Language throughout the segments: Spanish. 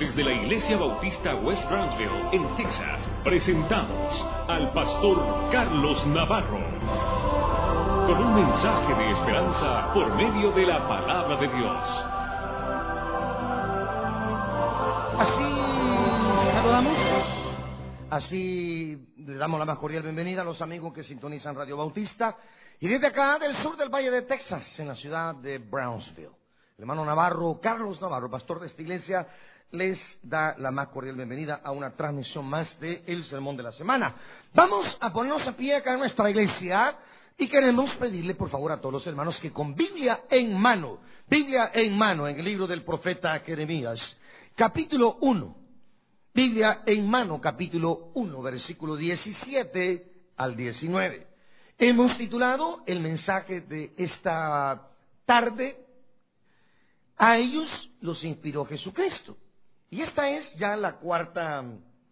Desde la Iglesia Bautista West Brownsville, en Texas, presentamos al pastor Carlos Navarro con un mensaje de esperanza por medio de la palabra de Dios. Así saludamos, así le damos la más cordial bienvenida a los amigos que sintonizan Radio Bautista y desde acá del sur del Valle de Texas, en la ciudad de Brownsville. El hermano Navarro, Carlos Navarro, pastor de esta iglesia, les da la más cordial bienvenida a una transmisión más de El Sermón de la Semana. Vamos a ponernos a pie acá en nuestra iglesia y queremos pedirle por favor a todos los hermanos que con Biblia en mano, en el libro del profeta Jeremías, capítulo 1, Biblia en mano, capítulo 1, versículo 17 al 19. Hemos titulado el mensaje de esta tarde: a ellos los inspiró Jesucristo. Y esta es ya la cuarta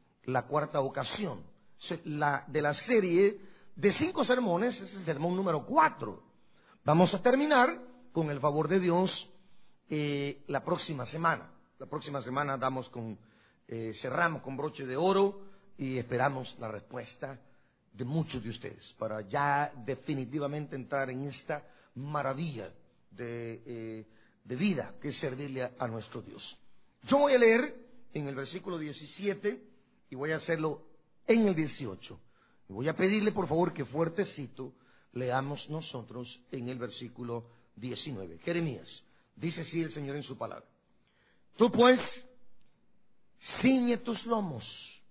ocasión de la serie de 5 sermones. Es el sermón número 4. Vamos a terminar, con el favor de Dios, la próxima semana. La próxima semana cerramos con broche de oro y esperamos la respuesta de muchos de ustedes para ya definitivamente entrar en esta maravilla de vida que es servirle a nuestro Dios. Yo voy a leer en el versículo 17 y voy a hacerlo en el 18. Y voy a pedirle por favor que fuertecito leamos nosotros en el versículo 19. Jeremías, dice así el Señor en su palabra: Tú pues, ciñe tus lomos,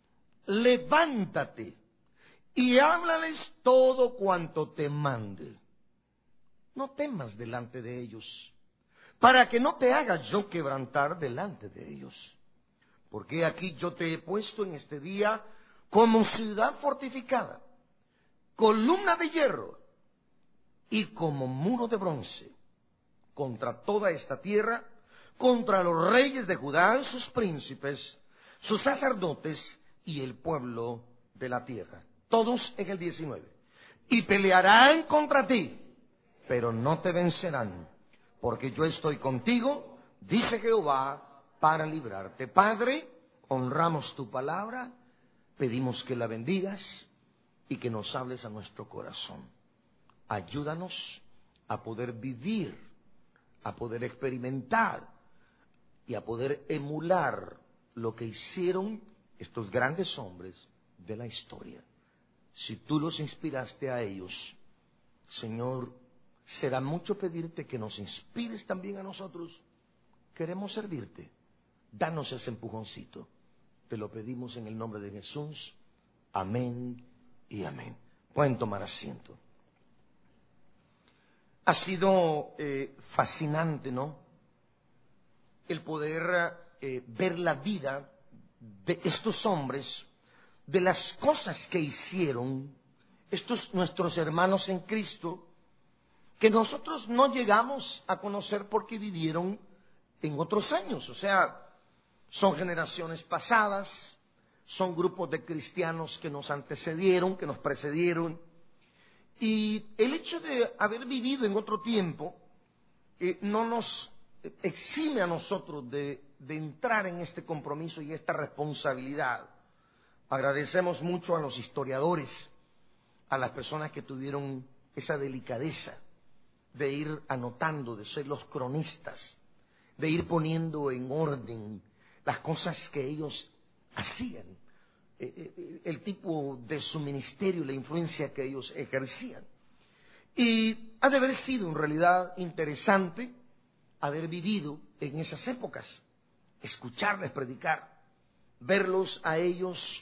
levántate y háblales todo cuanto te mande. No temas delante de ellos, para que no te haga yo quebrantar delante de ellos. Porque aquí yo te he puesto en este día como ciudad fortificada, columna de hierro y como muro de bronce, contra toda esta tierra, contra los reyes de Judá, sus príncipes, sus sacerdotes y el pueblo de la tierra. Todos en el 19. Y pelearán contra ti, pero no te vencerán, porque yo estoy contigo, dice Jehová, para librarte. Padre, honramos tu palabra, pedimos que la bendigas y que nos hables a nuestro corazón. Ayúdanos a poder vivir, a poder experimentar y a poder emular lo que hicieron estos grandes hombres de la historia. Si tú los inspiraste a ellos, Señor, será mucho pedirte que nos inspires también a nosotros. Queremos servirte. Danos ese empujoncito. Te lo pedimos en el nombre de Jesús. Amén y amén. Pueden tomar asiento. Ha sido fascinante, ¿no? El poder ver la vida de estos hombres, de las cosas que hicieron estos nuestros hermanos en Cristo, que nosotros no llegamos a conocer porque vivieron en otros años. O sea, son generaciones pasadas, son grupos de cristianos que nos antecedieron, que nos precedieron. Y el hecho de haber vivido en otro tiempo no nos exime a nosotros de entrar en este compromiso y esta responsabilidad. Agradecemos mucho a los historiadores, a las personas que tuvieron esa delicadeza de ir anotando, de ser los cronistas, de ir poniendo en orden las cosas que ellos hacían, el tipo de su ministerio, la influencia que ellos ejercían. Y ha de haber sido en realidad interesante haber vivido en esas épocas, escucharles predicar, verlos a ellos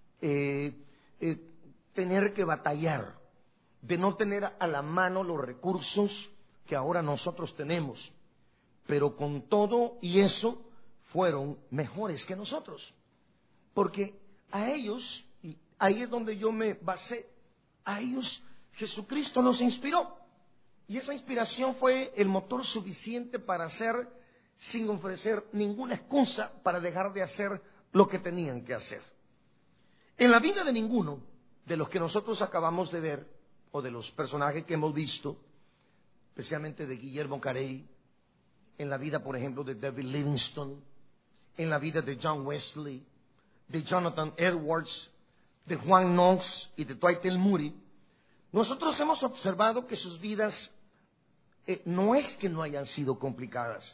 tener que batallar, de no tener a la mano los recursos que ahora nosotros tenemos, pero con todo y eso fueron mejores que nosotros, porque a ellos, y ahí es donde yo me basé, a ellos Jesucristo nos inspiró, y esa inspiración fue el motor suficiente para hacer, sin ofrecer ninguna excusa para dejar de hacer lo que tenían que hacer. En la vida de ninguno de los que nosotros acabamos de ver, o de los personajes que hemos visto, especialmente de Guillermo Carey, en la vida, por ejemplo, de David Livingstone, en la vida de John Wesley, de Jonathan Edwards, de Juan Knox y de Dwight L. Moody, nosotros hemos observado que sus vidas no es que no hayan sido complicadas.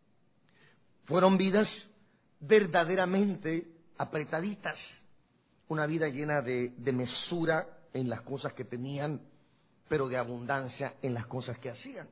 Fueron vidas verdaderamente apretaditas, una vida llena de mesura en las cosas que tenían, pero de abundancia en las cosas que hacían.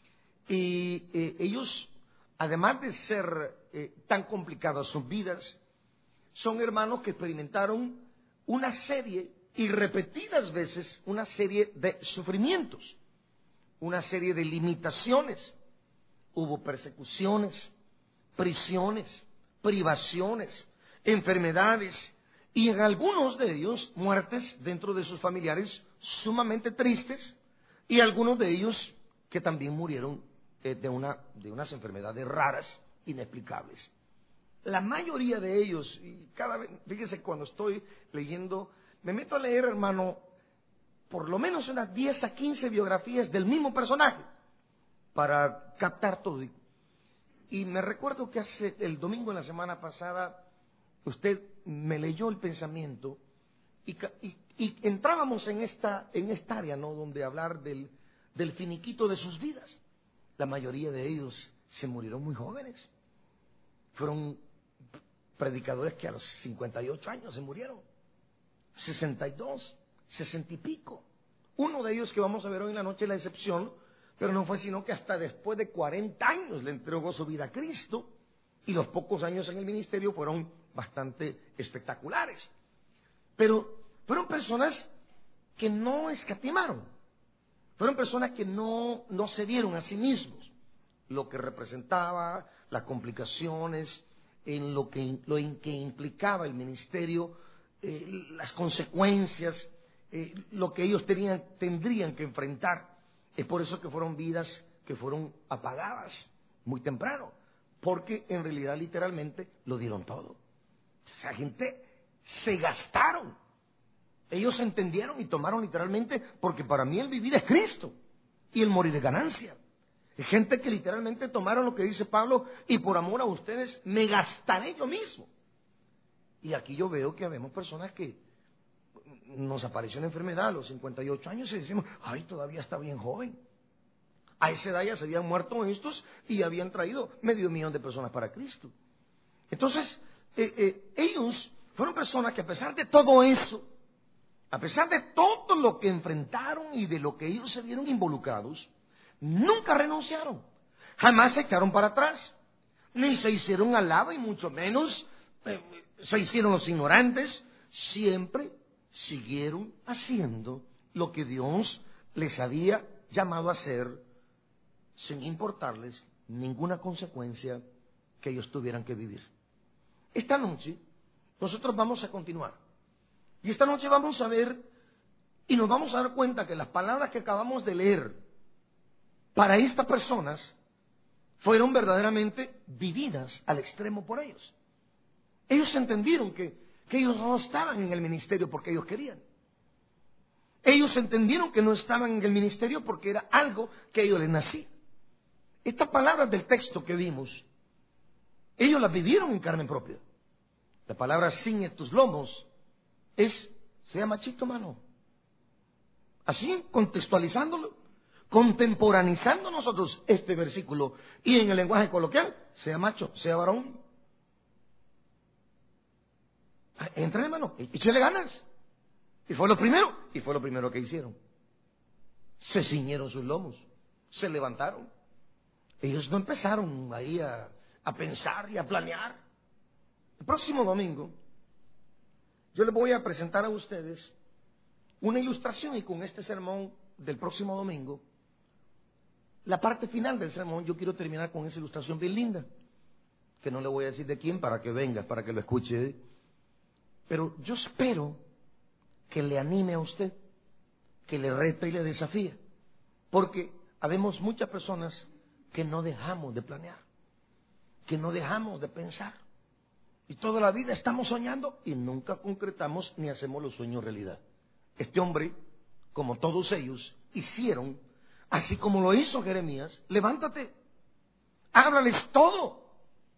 Y ellos, además de ser tan complicadas sus vidas, son hermanos que experimentaron una serie, y repetidas veces, una serie de sufrimientos, una serie de limitaciones. Hubo persecuciones, prisiones, privaciones, enfermedades, y en algunos de ellos muertes dentro de sus familiares sumamente tristes, y algunos de ellos que también murieron de unas enfermedades raras, inexplicables. La mayoría de ellos, y cada vez, fíjese, cuando estoy leyendo, me meto a leer, hermano, por lo menos unas 10 a 15 biografías del mismo personaje, para captar todo. Y me recuerdo que el domingo de la semana pasada, usted me leyó el pensamiento, y entrábamos en esta área, ¿no?, donde hablar del finiquito de sus vidas. La mayoría de ellos se murieron muy jóvenes. Fueron predicadores que a los 58 años se murieron, 62, 60 y pico. Uno de ellos que vamos a ver hoy en la noche es la excepción, pero no fue sino que hasta después de 40 años le entregó su vida a Cristo, y los pocos años en el ministerio fueron bastante espectaculares. Pero fueron personas que no escatimaron, fueron personas que no se dieron a sí mismos lo que representaba las complicaciones, en lo que implicaba el ministerio, las consecuencias, lo que ellos tendrían que enfrentar. Es por eso que fueron vidas que fueron apagadas muy temprano, porque en realidad literalmente lo dieron todo. Esa gente se gastaron. Ellos entendieron y tomaron literalmente, porque para mí el vivir es Cristo y el morir es ganancia. Hay gente que literalmente tomaron lo que dice Pablo: y por amor a ustedes me gastaré yo mismo. Y aquí yo veo que habemos personas que nos apareció una enfermedad a los 58 años y decimos: ay, todavía está bien joven. A esa edad ya se habían muerto estos y habían traído 500,000 de personas para Cristo. Entonces, ellos fueron personas que, a pesar de todo eso, a pesar de todo lo que enfrentaron y de lo que ellos se vieron involucrados, nunca renunciaron, jamás se echaron para atrás, ni se hicieron al lado, y mucho menos se hicieron los ignorantes. Siempre siguieron haciendo lo que Dios les había llamado a hacer, sin importarles ninguna consecuencia que ellos tuvieran que vivir. Esta noche nosotros vamos a continuar, y esta noche vamos a ver y nos vamos a dar cuenta que las palabras que acabamos de leer para estas personas fueron verdaderamente vividas al extremo por ellos. Ellos entendieron que ellos no estaban en el ministerio porque ellos querían. Ellos entendieron que no estaban en el ministerio porque era algo que a ellos les nacía. Estas palabras del texto que vimos, ellos las vivieron en carne propia. La palabra ciñe tus lomos se llama chito, mano. Así, contextualizándolo, contemporanizando nosotros este versículo, y en el lenguaje coloquial, sea macho, sea varón. Entra, hermano, échale ganas. Y fue lo primero que hicieron. Se ciñeron sus lomos, se levantaron. Ellos no empezaron ahí a pensar y a planear. El próximo domingo yo les voy a presentar a ustedes una ilustración, y con este sermón del próximo domingo, la parte final del sermón, yo quiero terminar con esa ilustración bien linda, que no le voy a decir de quién, para que venga, para que lo escuche. Pero yo espero que le anime a usted, que le rete y le desafíe, porque habemos muchas personas que no dejamos de planear, que no dejamos de pensar, y toda la vida estamos soñando y nunca concretamos ni hacemos los sueños realidad. Este hombre, como todos ellos, hicieron, así como lo hizo Jeremías: levántate, háblales todo,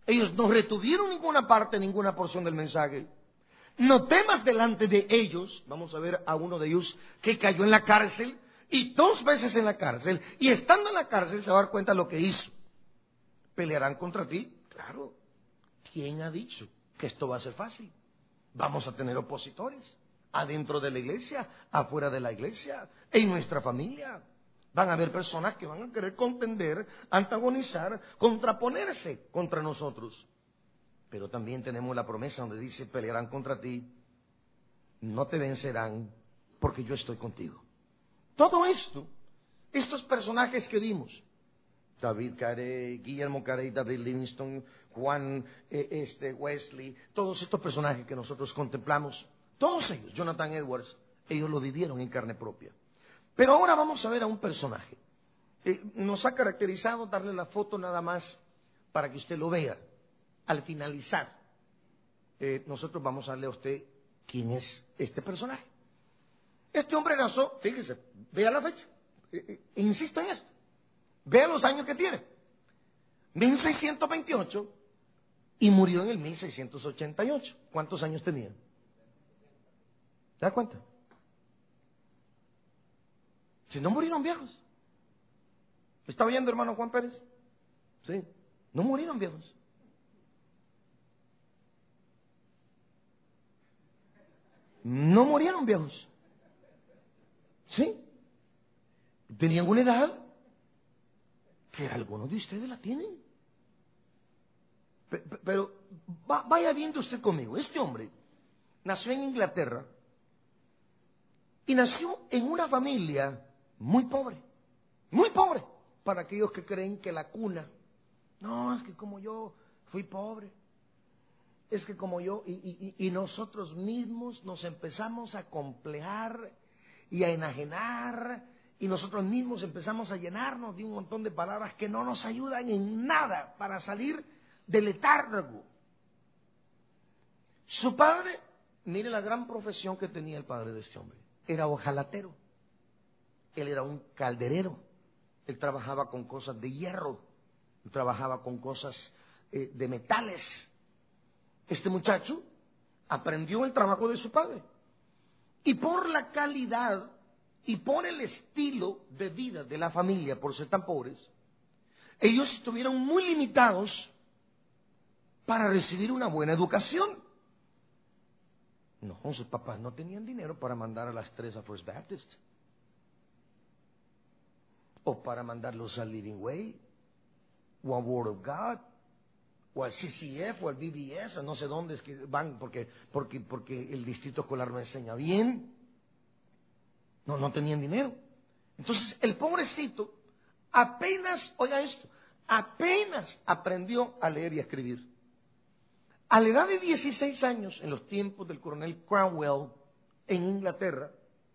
Ellos no retuvieron ninguna parte, ninguna porción del mensaje. No temas delante de ellos. Vamos a ver a uno de ellos que cayó en la cárcel y 2 veces en la cárcel. Y estando en la cárcel se va a dar cuenta de lo que hizo. ¿Pelearán contra ti? Claro. ¿Quién ha dicho que esto va a ser fácil? Vamos a tener opositores. Adentro de la iglesia, afuera de la iglesia, en nuestra familia. Van a haber personas que van a querer contender, antagonizar, contraponerse contra nosotros. Pero también tenemos la promesa donde dice, pelearán contra ti, no te vencerán, porque yo estoy contigo. Todo esto, estos personajes que vimos, David Carey, Guillermo Carey, David Livingstone, Juan Wesley, todos estos personajes que nosotros contemplamos, todos ellos, Jonathan Edwards, ellos lo vivieron en carne propia. Pero ahora vamos a ver a un personaje. Nos ha caracterizado darle la foto nada más para que usted lo vea. Al finalizar, nosotros vamos a darle a usted quién es este personaje. Este hombre nació, fíjese, vea la fecha, insisto en esto, vea los años que tiene, 1628 y murió en el 1688. ¿Cuántos años tenía? ¿Te das cuenta? Si no murieron viejos. ¿Está oyendo, hermano Juan Pérez? Sí, no murieron viejos. No murieron viejos. ¿Sí? Tenían una edad que algunos de ustedes la tienen. Pero vaya viendo usted conmigo. Este hombre nació en Inglaterra y nació en una familia muy pobre. Muy pobre. Para aquellos que creen que la cuna, no, es que como yo fui pobre, es que como yo, y nosotros mismos nos empezamos a complejar y a enajenar, y nosotros mismos empezamos a llenarnos de un montón de palabras que no nos ayudan en nada para salir del letargo. Su padre, mire la gran profesión que tenía el padre de este hombre, era hojalatero, él era un calderero, él trabajaba con cosas de hierro, él trabajaba con cosas de metales. Este muchacho aprendió el trabajo de su padre. Y por la calidad y por el estilo de vida de la familia, por ser tan pobres, ellos estuvieron muy limitados para recibir una buena educación. No, sus papás no tenían dinero para mandar a las 3 a First Baptist. O para mandarlos al Living Way, o a Word of God, o al CCF, o al BBS, no sé dónde es que van, porque el distrito escolar no enseña bien. No tenían dinero. Entonces, el pobrecito apenas, oiga esto, apenas aprendió a leer y a escribir. A la edad de 16 años, en los tiempos del coronel Cromwell en Inglaterra,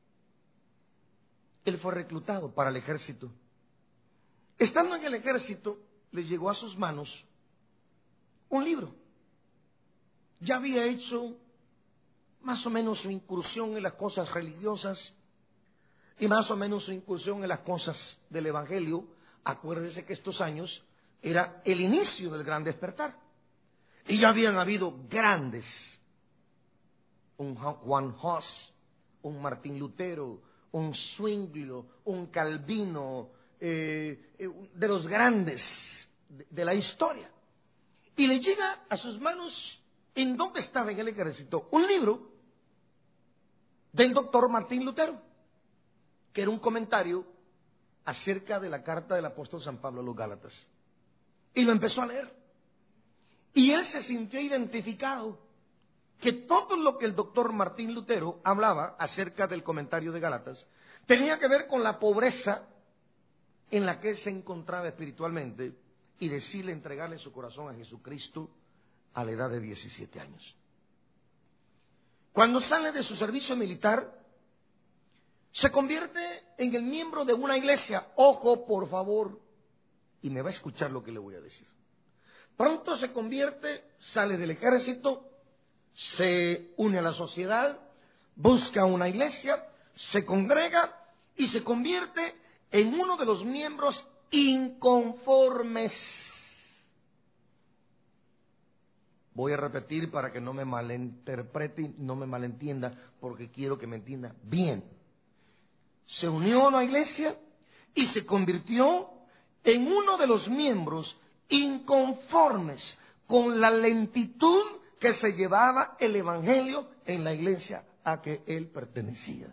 él fue reclutado para el ejército. Estando en el ejército, le llegó a sus manos un libro. Ya había hecho más o menos su incursión en las cosas religiosas y más o menos su incursión en las cosas del Evangelio. Acuérdese que estos años era el inicio del gran despertar. Y ya habían habido grandes, un Juan Hus, un Martín Lutero, un Zwinglio, un Calvino, de los grandes de la historia. Y le llega a sus manos, ¿en dónde estaba en el ejército? Un libro del doctor Martín Lutero, que era un comentario acerca de la carta del apóstol San Pablo a los Gálatas. Y lo empezó a leer. Y él se sintió identificado que todo lo que el doctor Martín Lutero hablaba acerca del comentario de Gálatas tenía que ver con la pobreza en la que él se encontraba espiritualmente y decirle entregarle su corazón a Jesucristo a la edad de 17 años. Cuando sale de su servicio militar, se convierte en el miembro de una iglesia. Ojo, por favor, y me va a escuchar lo que le voy a decir. Pronto se convierte, sale del ejército, se une a la sociedad, busca una iglesia, se congrega y se convierte en uno de los miembros inconformes. Voy a repetir para que no me malinterprete y no me malentienda, porque quiero que me entienda bien. Se unió a la iglesia y se convirtió en uno de los miembros inconformes con la lentitud que se llevaba el evangelio en la iglesia a que él pertenecía.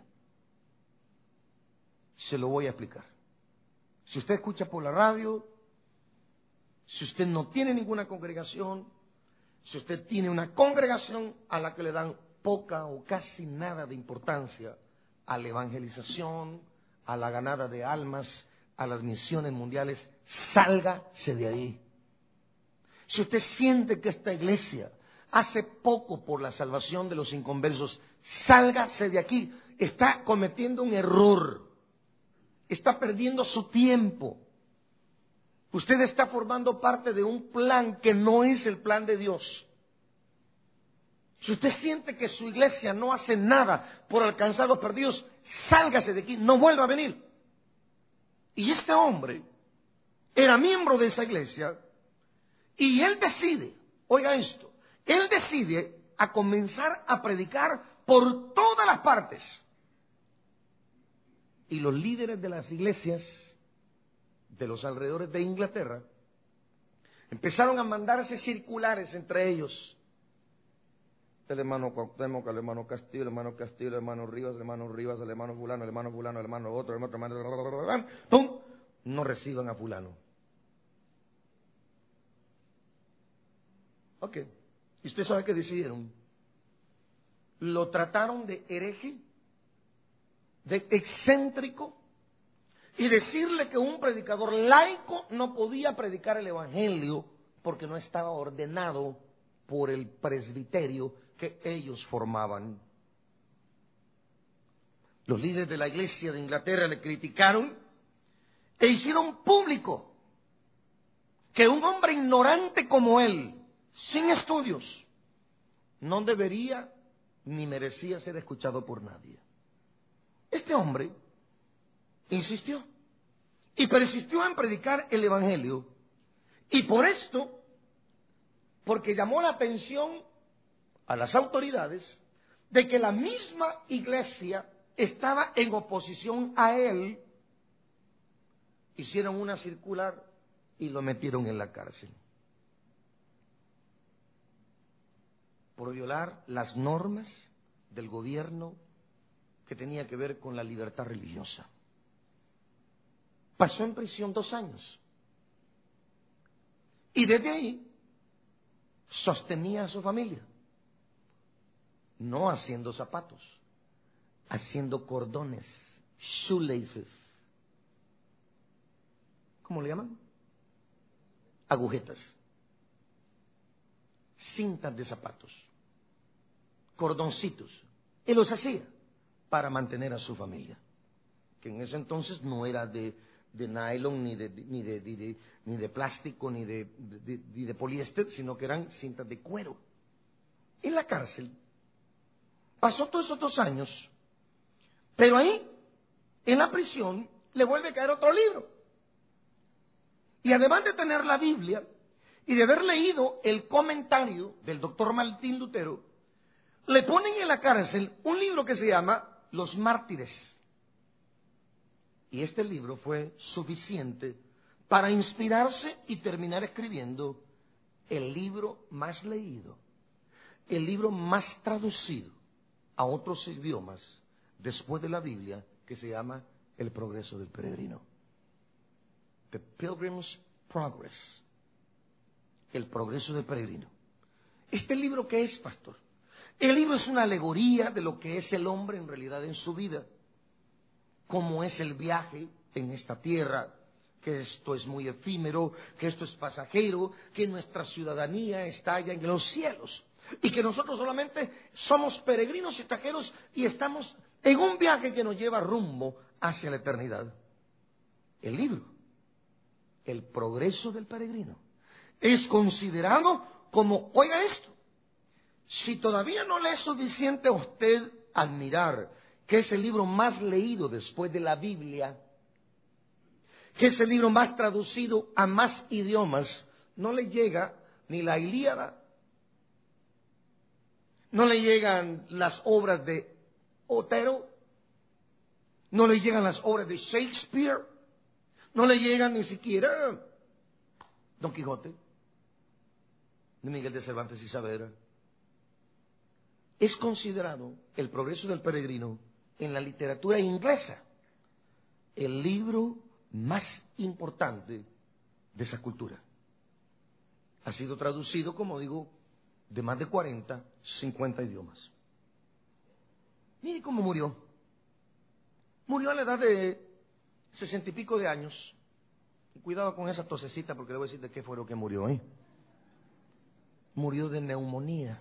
Se lo voy a explicar. Si usted escucha por la radio, si usted no tiene ninguna congregación, si usted tiene una congregación a la que le dan poca o casi nada de importancia a la evangelización, a la ganada de almas, a las misiones mundiales, sálgase de ahí. Si usted siente que esta iglesia hace poco por la salvación de los inconversos, sálgase de aquí. Está cometiendo un error. Está perdiendo su tiempo. Usted está formando parte de un plan que no es el plan de Dios. Si usted siente que su iglesia no hace nada por alcanzar a los perdidos, sálgase de aquí, no vuelva a venir. Y este hombre era miembro de esa iglesia y él decide, oiga esto, él decide a comenzar a predicar por todas las partes. Y los líderes de las iglesias de los alrededores de Inglaterra empezaron a mandarse circulares entre ellos. El hermano Cuauhtémoc, el hermano Castillo, el hermano Castillo, el hermano Rivas, el hermano Rivas, el hermano fulano, el hermano fulano, el hermano otro, el hermano... ¡Pum! No reciban a fulano. Ok. ¿Y usted sabe qué decidieron? Lo trataron de hereje, de excéntrico, y decirle que un predicador laico no podía predicar el evangelio porque no estaba ordenado por el presbiterio que ellos formaban. Los líderes de la iglesia de Inglaterra le criticaron e hicieron público que un hombre ignorante como él, sin estudios, no debería ni merecía ser escuchado por nadie. Este hombre insistió y persistió en predicar el evangelio, y por esto, porque llamó la atención a las autoridades de que la misma iglesia estaba en oposición a él, hicieron una circular y lo metieron en la cárcel por violar las normas del gobierno que tenía que ver con la libertad religiosa. Pasó en prisión 2 años y desde ahí sostenía a su familia, no haciendo zapatos, haciendo cordones, shoelaces. ¿Cómo le llaman? Agujetas, cintas de zapatos, cordoncitos. Él los hacía para mantener a su familia, que en ese entonces no era de nylon, ni de plástico, ni de poliéster, sino que eran cintas de cuero. En la cárcel pasó todos esos 2 años, pero ahí, en la prisión, le vuelve a caer otro libro. Y además de tener la Biblia y de haber leído el comentario del doctor Martín Lutero, le ponen en la cárcel un libro que se llama Los Mártires. Y este libro fue suficiente para inspirarse y terminar escribiendo el libro más leído, el libro más traducido a otros idiomas después de la Biblia, que se llama El Progreso del Peregrino. The Pilgrim's Progress. El Progreso del Peregrino. ¿Este libro qué es, pastor? El libro es una alegoría de lo que es el hombre en realidad en su vida. Cómo es el viaje en esta tierra, que esto es muy efímero, que esto es pasajero, que nuestra ciudadanía está allá en los cielos y que nosotros solamente somos peregrinos y extranjeros y estamos en un viaje que nos lleva rumbo hacia la eternidad. El libro, El Progreso del Peregrino, es considerado como, oiga esto, si todavía no le es suficiente a usted admirar que es el libro más leído después de la Biblia, que es el libro más traducido a más idiomas, no le llega ni la Ilíada, no le llegan las obras de Otero, no le llegan las obras de Shakespeare, no le llegan ni siquiera Don Quijote, de Miguel de Cervantes y Saavedra. Es considerado El progreso del peregrino en la literatura inglesa el libro más importante de esa cultura. Ha sido traducido, como digo, de más de 40, 50 idiomas. Mire cómo murió. Murió a la edad de 60 y pico de años. Cuidado con esa tosecita porque le voy a decir de qué fue lo que murió. Murió de neumonía.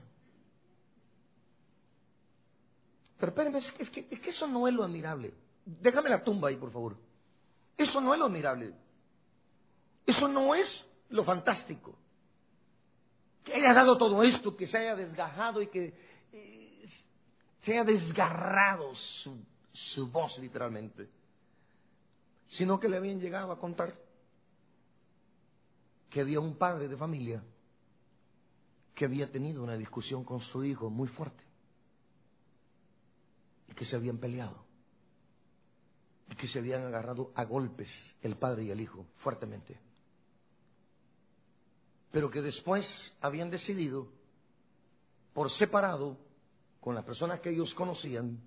Pero espérenme, es que eso no es lo admirable. Déjame la tumba ahí, por favor. Eso no es lo admirable. Eso no es lo fantástico. Que haya dado todo esto, que se haya desgajado y que se haya desgarrado su voz literalmente. Sino que le habían llegado a contar que había un padre de familia que había tenido una discusión con su hijo muy fuerte y que se habían peleado y que se habían agarrado a golpes el padre y el hijo fuertemente, pero que después habían decidido por separado con las personas que ellos conocían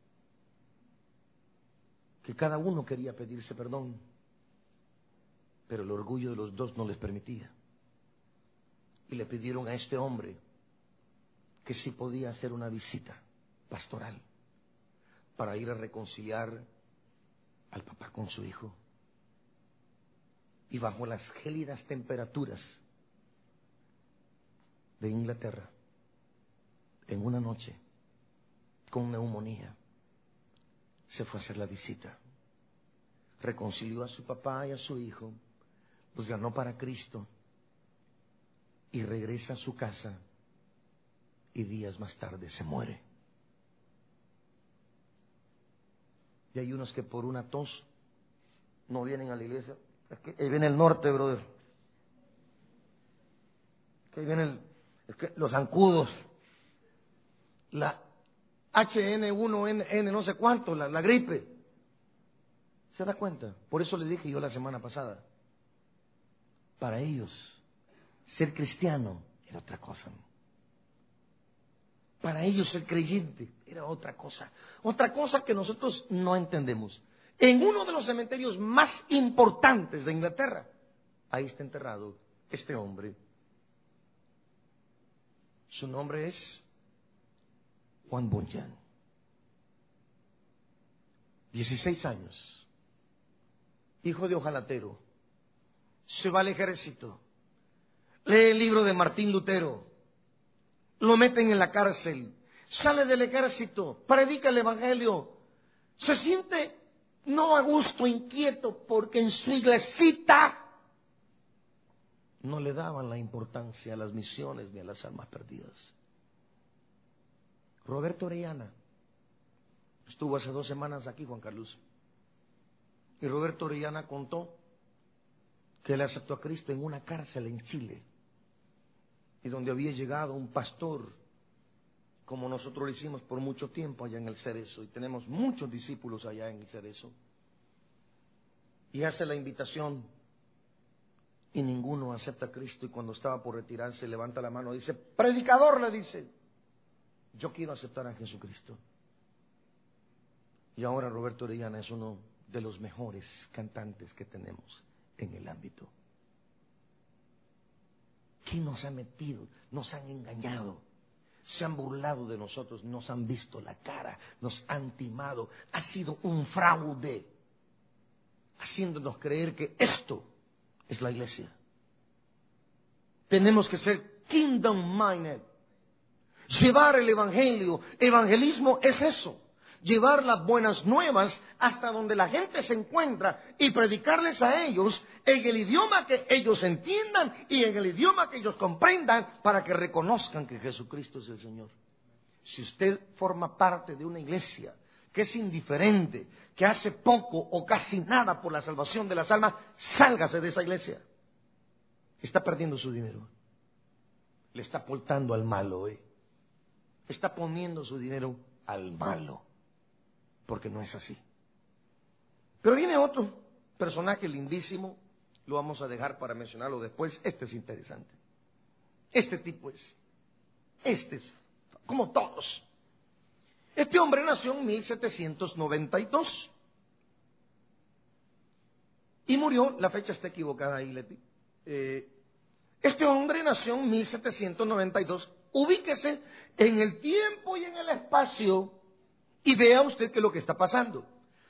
que cada uno quería pedirse perdón, pero el orgullo de los dos no les permitía. Y le pidieron a este hombre que sí podía hacer una visita pastoral para ir a reconciliar al papá con su hijo. Y bajo las gélidas temperaturas de Inglaterra, en una noche, con neumonía, se fue a hacer la visita. Reconcilió a su papá y a su hijo, los ganó para Cristo y regresa a su casa y días más tarde se muere. Y hay unos que por una tos no vienen a la iglesia. Es que ahí viene el norte, brother. Que ahí viene los zancudos, la HN1N no sé cuánto, la gripe. ¿Se da cuenta? Por eso le dije yo la semana pasada, para ellos ser cristiano era otra cosa. Para ellos ser creyente era otra cosa que nosotros no entendemos. En uno de los cementerios más importantes de Inglaterra, ahí está enterrado este hombre. Su nombre es Juan Bunyan. 16 años, hijo de ojalatero, se va al ejército, lee el libro de Martín Lutero, lo meten en la cárcel, sale del ejército, predica el evangelio, se siente no a gusto, inquieto, porque en su iglesita no le daban la importancia a las misiones ni a las almas perdidas. Roberto Orellana estuvo hace 2 semanas aquí, Juan Carlos, y Roberto Orellana contó que él aceptó a Cristo en una cárcel en Chile, y donde había llegado un pastor, como nosotros lo hicimos por mucho tiempo allá en el Cerezo, y tenemos muchos discípulos allá en el Cerezo, y hace la invitación, y ninguno acepta a Cristo, y cuando estaba por retirarse levanta la mano y dice: predicador, le dice, yo quiero aceptar a Jesucristo. Y ahora Roberto Orellana es uno de los mejores cantantes que tenemos en el ámbito. ¿Quién nos ha metido? Nos han engañado, se han burlado de nosotros, nos han visto la cara, nos han timado. Ha sido un fraude, haciéndonos creer que esto es la iglesia. Tenemos que ser kingdom minded, llevar el evangelio. Evangelismo es eso, llevar las buenas nuevas hasta donde la gente se encuentra y predicarles a ellos en el idioma que ellos entiendan y en el idioma que ellos comprendan, para que reconozcan que Jesucristo es el Señor. Si usted forma parte de una iglesia que es indiferente, que hace poco o casi nada por la salvación de las almas, sálgase de esa iglesia. Está perdiendo su dinero, le está aportando al malo, está poniendo su dinero al malo, porque no es así. Pero viene otro personaje lindísimo, lo vamos a dejar para mencionarlo después. Este es interesante. Este tipo es como todos. Este hombre nació en 1792 y murió, la fecha está equivocada ahí, Leti. Este hombre nació en 1792. Ubíquese en el tiempo y en el espacio y vea usted qué es lo que está pasando.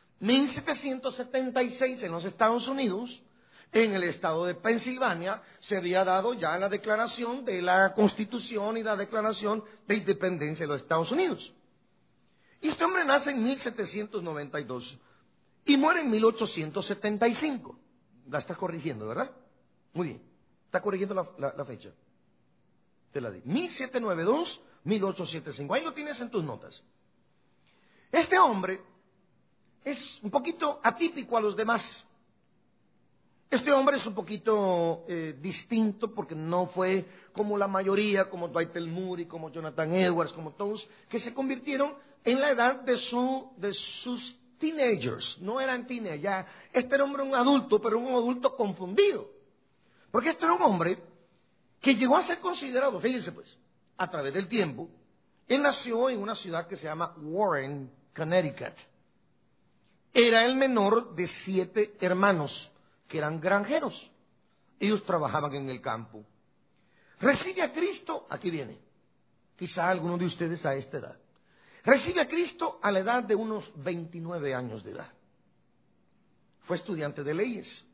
1776 en los Estados Unidos, en el estado de Pensilvania, se había dado ya la declaración de la Constitución y la declaración de independencia de los Estados Unidos. Y este hombre nace en 1792 y muere en 1875. La estás corrigiendo, ¿verdad? Muy bien. Está corrigiendo la fecha. Te la di. 1792, 1875. Ahí lo tienes en tus notas. Este hombre es un poquito atípico a los demás. Este hombre es un poquito distinto porque no fue como la mayoría, como Dwight L. Moody, como Jonathan Edwards, como todos, que se convirtieron en la edad de sus teenagers. No eran teenagers, ya. Este era un hombre un adulto, pero un adulto confundido. Porque este era un hombre que llegó a ser considerado, fíjense pues, a través del tiempo. Él nació en una ciudad que se llama Warren, Connecticut. Era el menor de 7 hermanos que eran granjeros. Ellos trabajaban en el campo. Recibe a Cristo, aquí viene, quizá alguno de ustedes a esta edad. Recibe a Cristo a la edad de unos 29 años de edad. Fue estudiante de leyes.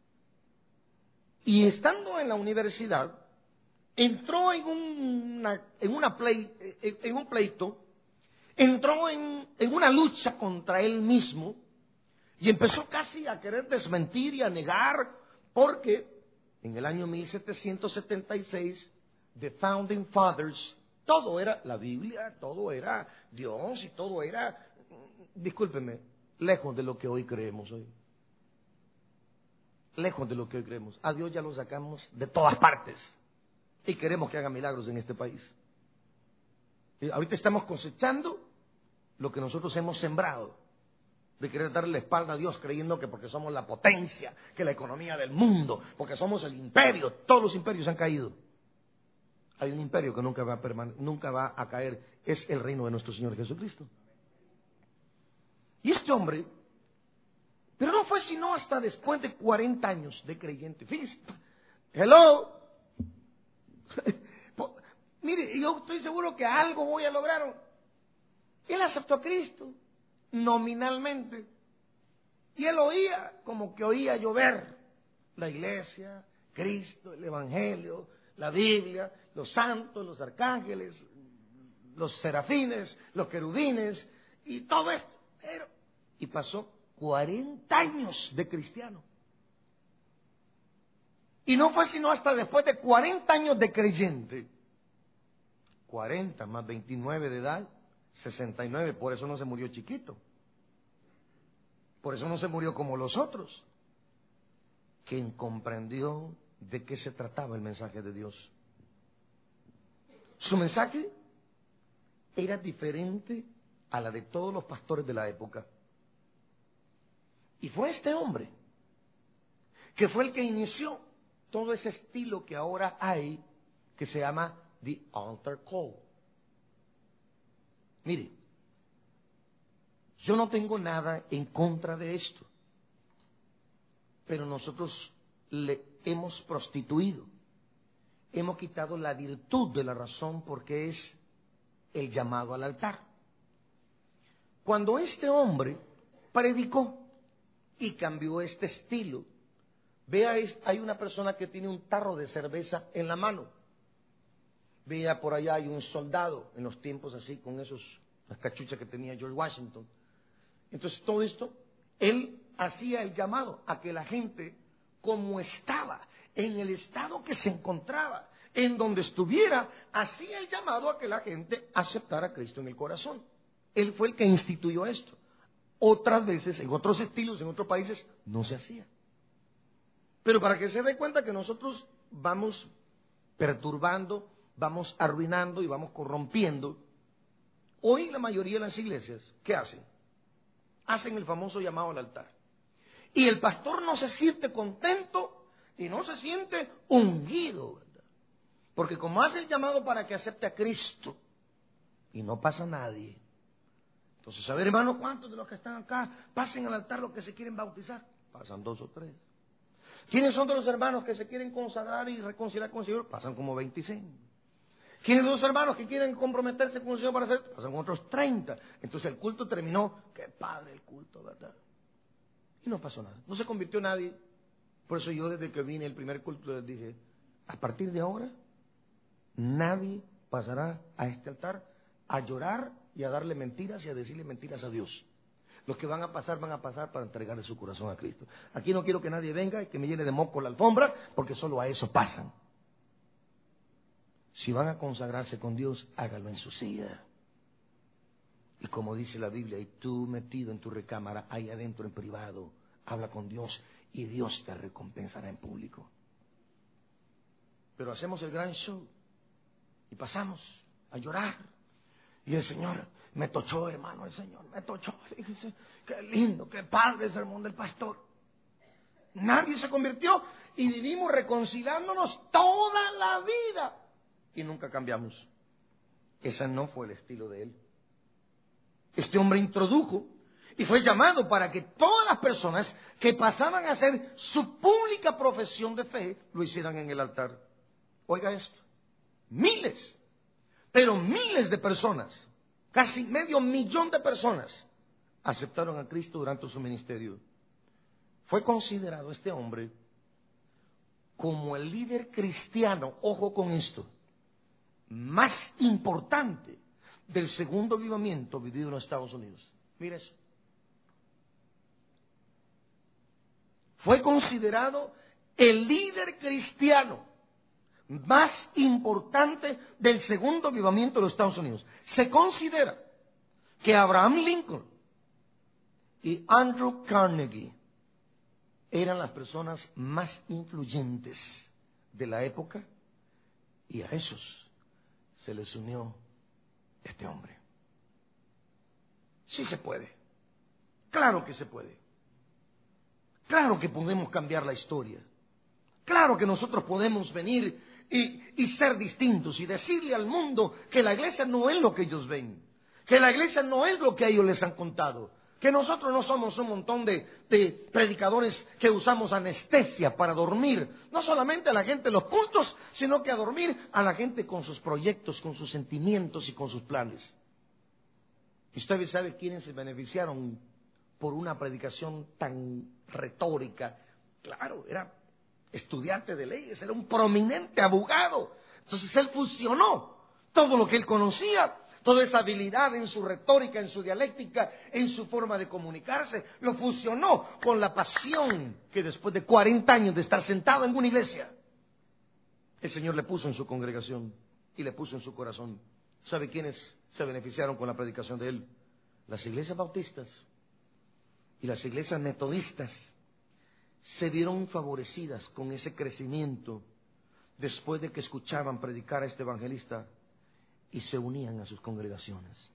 Y estando en la universidad, entró en un pleito, entró en una lucha contra él mismo y empezó casi a querer desmentir y a negar, porque en el año 1776, The Founding Fathers, todo era la Biblia, todo era Dios y todo era, discúlpeme, lejos de lo que hoy creemos hoy. Lejos de lo que hoy creemos. A Dios ya lo sacamos de todas partes y queremos que haga milagros en este país. Y ahorita estamos cosechando lo que nosotros hemos sembrado, de querer darle la espalda a Dios creyendo que porque somos la potencia, que la economía del mundo, porque somos el imperio. Todos los imperios han caído. Hay un imperio que nunca va a caer, es el reino de nuestro Señor Jesucristo. Y este hombre, pero no fue sino hasta después de 40 años de creyente. Fíjense, hello. Mire, yo estoy seguro que algo voy a lograr. Él aceptó a Cristo nominalmente y él oía como que oía llover la iglesia, Cristo, el Evangelio, la Biblia, los santos, los arcángeles, los serafines, los querubines y todo esto. Y pasó 40 años de cristiano. Y no fue sino hasta después de 40 años de creyente, 40 más 29 de edad, 69, por eso no se murió chiquito. Por eso no se murió como los otros. Quien comprendió de qué se trataba el mensaje de Dios. Su mensaje era diferente a la de todos los pastores de la época. Y fue este hombre que fue el que inició todo ese estilo que ahora hay, que se llama The Altar Call. Mire, yo no tengo nada en contra de esto, pero nosotros le hemos prostituido, hemos quitado la virtud de la razón porque es el llamado al altar. Cuando este hombre predicó y cambió este estilo, vea, hay una persona que tiene un tarro de cerveza en la mano. Vea, por allá hay un soldado en los tiempos así, con las cachuchas que tenía George Washington. Entonces todo esto, él hacía el llamado a que la gente, como estaba, en el estado que se encontraba, en donde estuviera, hacía el llamado a que la gente aceptara a Cristo en el corazón. Él fue el que instituyó esto. Otras veces, en otros estilos, en otros países, no se hacía. Pero para que se dé cuenta que nosotros vamos perturbando, vamos arruinando y vamos corrompiendo Hoy la mayoría de las iglesias, ¿qué hacen? Hacen el famoso llamado al altar. Y el pastor no se siente contento y no se siente ungido, ¿verdad? Porque como hace el llamado para que acepte a Cristo y no pasa nadie. Entonces, a ver, hermano, ¿cuántos de los que están acá pasen al altar los que se quieren bautizar? Pasan 2 o 3. ¿Quiénes son de los hermanos que se quieren consagrar y reconciliar con el Señor? Pasan como 25. ¿Quiénes son los hermanos que quieren comprometerse con el Señor para hacer? Pasan otros 30. Entonces el culto terminó. Qué padre el culto, ¿verdad? Y no pasó nada. No se convirtió nadie. Por eso yo desde que vine el primer culto les dije, a partir de ahora, nadie pasará a este altar a llorar y a darle mentiras y a decirle mentiras a Dios. Los que van a pasar para entregarle su corazón a Cristo. Aquí no quiero que nadie venga y que me llene de moco la alfombra, porque solo a eso pasan. Si van a consagrarse con Dios, hágalo en su silla. Y como dice la Biblia, y tú metido en tu recámara, ahí adentro en privado, habla con Dios y Dios te recompensará en público. Pero hacemos el gran show y pasamos a llorar. Y el Señor me tochó, hermano, el Señor me tochó. Fíjese, qué lindo, qué padre el sermón del pastor. Nadie se convirtió y vivimos reconciliándonos toda la vida. Y nunca cambiamos. Ese no fue el estilo de él. Este hombre introdujo y fue llamado para que todas las personas que pasaban a hacer su pública profesión de fe lo hicieran en el altar. Oiga esto, miles, pero miles de personas, casi 500,000 de personas aceptaron a Cristo durante su ministerio. Fue considerado este hombre como el líder cristiano, ojo con esto, más importante del segundo avivamiento vivido en los Estados Unidos. Mire eso. Fue considerado el líder cristiano más importante del segundo avivamiento de los Estados Unidos. Se considera que Abraham Lincoln y Andrew Carnegie eran las personas más influyentes de la época, y a esos se les unió este hombre. Sí se puede. Claro que se puede. Claro que podemos cambiar la historia. Claro que nosotros podemos venir y ser distintos y decirle al mundo que la iglesia no es lo que ellos ven, que la iglesia no es lo que a ellos les han contado, que nosotros no somos un montón de predicadores que usamos anestesia para dormir, no solamente a la gente en los cultos, sino que a dormir a la gente con sus proyectos, con sus sentimientos y con sus planes. ¿Y usted sabe quiénes se beneficiaron por una predicación tan retórica? Claro, era estudiante de leyes, era un prominente abogado. Entonces él fusionó todo lo que él conocía, toda esa habilidad en su retórica, en su dialéctica, en su forma de comunicarse, lo fusionó con la pasión que después de 40 años de estar sentado en una iglesia, el Señor le puso en su congregación y le puso en su corazón. ¿Sabe quiénes se beneficiaron con la predicación de él? Las iglesias bautistas y las iglesias metodistas se vieron favorecidas con ese crecimiento después de que escuchaban predicar a este evangelista y se unían a sus congregaciones.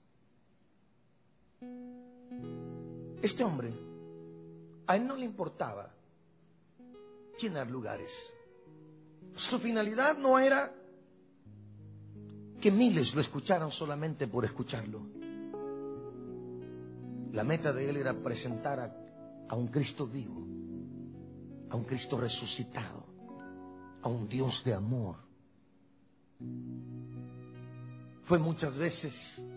Este hombre, a él no le importaba llenar lugares. Su finalidad no era que miles lo escucharan solamente por escucharlo. La meta de él era presentar a un Cristo vivo, a un Cristo resucitado, a un Dios de amor. Fue muchas veces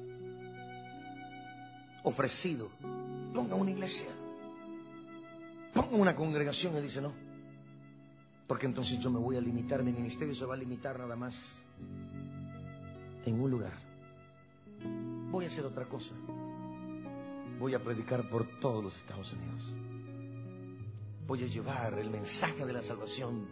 ofrecido: ponga una iglesia, ponga una congregación, y dice no, porque entonces yo me voy a limitar, mi ministerio se va a limitar nada más en un lugar. Voy a hacer otra cosa, voy a predicar por todos los Estados Unidos, voy a llevar el mensaje de la salvación,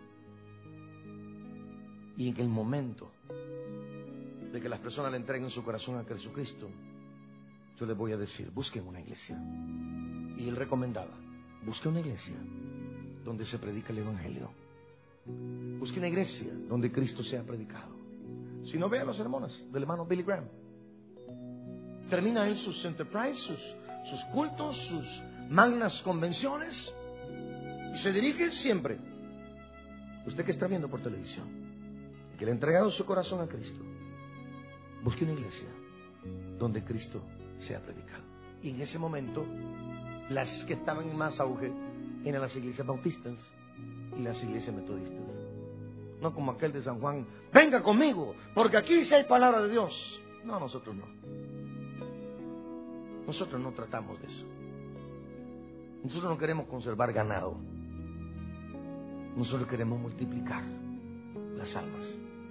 y en el momento de que las personas le entreguen su corazón a Jesucristo, yo les voy a decir: busquen una iglesia. Y él recomendaba: busque una iglesia donde se predica el evangelio, busque una iglesia donde Cristo sea predicado. Si no, vea los sermones del hermano Billy Graham. termina ahí sus enterprise, sus cultos, sus magnas convenciones, y se dirige siempre, usted que está viendo por televisión y que le ha entregado su corazón a Cristo, busque una iglesia donde Cristo sea predicado. Y en ese momento, las que estaban en más auge eran las iglesias bautistas y las iglesias metodistas. No como aquel de San Juan: venga conmigo, porque aquí sí hay palabra de Dios. No, nosotros no. Nosotros no tratamos de eso. Nosotros no queremos conservar ganado. Nosotros queremos multiplicar las almas.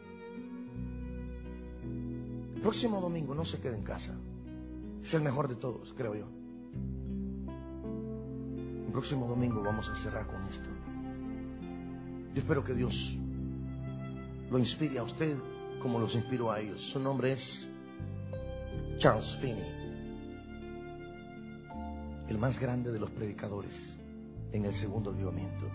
El próximo domingo no se quede en casa. Es el mejor de todos, creo yo. El próximo domingo vamos a cerrar con esto. Yo espero que Dios lo inspire a usted como los inspiró a ellos. Su nombre es Charles Finney, el más grande de los predicadores en el segundo avivamiento.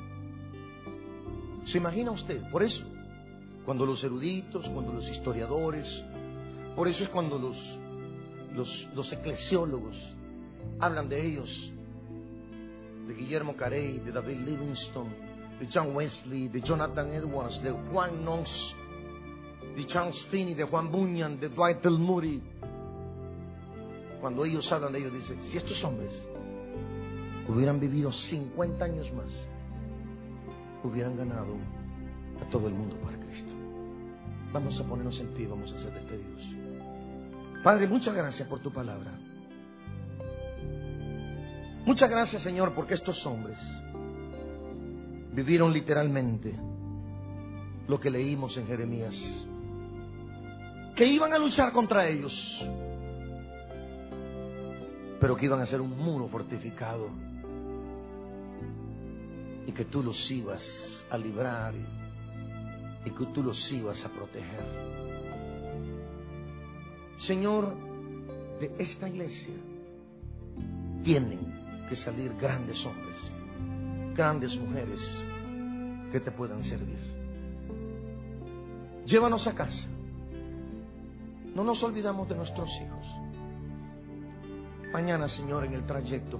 ¿Se imagina usted? Por eso, cuando los eruditos, cuando los historiadores, por eso es cuando los eclesiólogos hablan de ellos, de Guillermo Carey, de David Livingstone, de John Wesley, de Jonathan Edwards, de Juan Knox, de Charles Finney, de Juan Bunyan, de Dwight L. Moody. Cuando ellos hablan de ellos, dicen: si estos hombres hubieran vivido 50 años más, hubieran ganado a todo el mundo para Cristo. Vamos a ponernos en pie, vamos a ser despedidos. Padre, muchas gracias por tu palabra. Muchas gracias, Señor, porque estos hombres vivieron literalmente lo que leímos en Jeremías, que iban a luchar contra ellos, pero que iban a ser un muro fortificado, y que tú los ibas a librar y que tú los ibas a proteger. Señor, de esta iglesia tienen que salir grandes hombres, grandes mujeres que te puedan servir. Llévanos a casa. No nos olvidamos de nuestros hijos. Mañana, Señor, en el trayecto,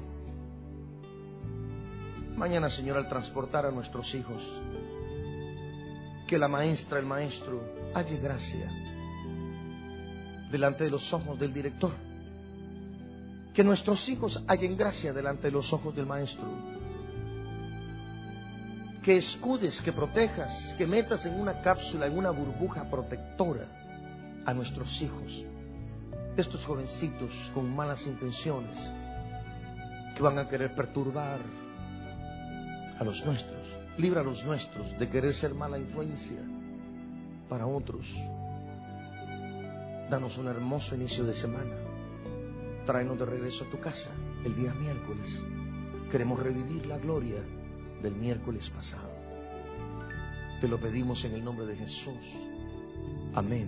mañana, Señor, al transportar a nuestros hijos, que la maestra, el maestro, halle gracia delante de los ojos del director. Que nuestros hijos hallen gracia delante de los ojos del maestro. Que escudes, que protejas, que metas en una cápsula, en una burbuja protectora a nuestros hijos, estos jovencitos con malas intenciones que van a querer perturbar a los nuestros. Libra a los nuestros de querer ser mala influencia para otros. Danos un hermoso inicio de semana. Tráenos de regreso a tu casa el día miércoles. Queremos revivir la gloria del miércoles pasado. Te lo pedimos en el nombre de Jesús. Amén.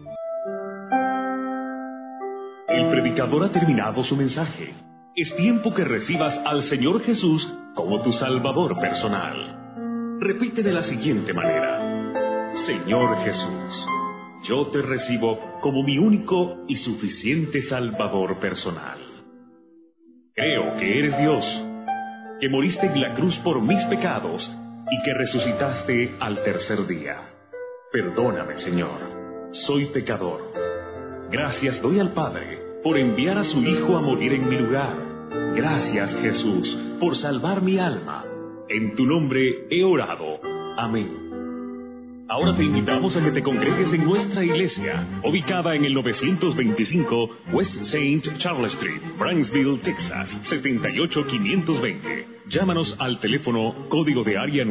El predicador ha terminado su mensaje. Es tiempo que recibas al Señor Jesús como tu Salvador personal. Repite de la siguiente manera: Señor Jesús, yo te recibo como mi único y suficiente Salvador personal. Creo que eres Dios, que moriste en la cruz por mis pecados y que resucitaste al tercer día. Perdóname, Señor, soy pecador. Gracias doy al Padre por enviar a su Hijo a morir en mi lugar. Gracias, Jesús, por salvar mi alma. En tu nombre he orado. Amén. Ahora te invitamos a que te congregues en nuestra iglesia, ubicada en el 925 West St. Charles Street, Brownsville, Texas, 78520. Llámanos al teléfono código de área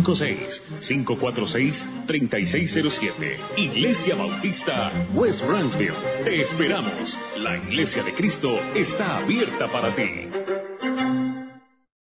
956-546-3607. Iglesia Bautista West Brownsville. Te esperamos. La iglesia de Cristo está abierta para ti.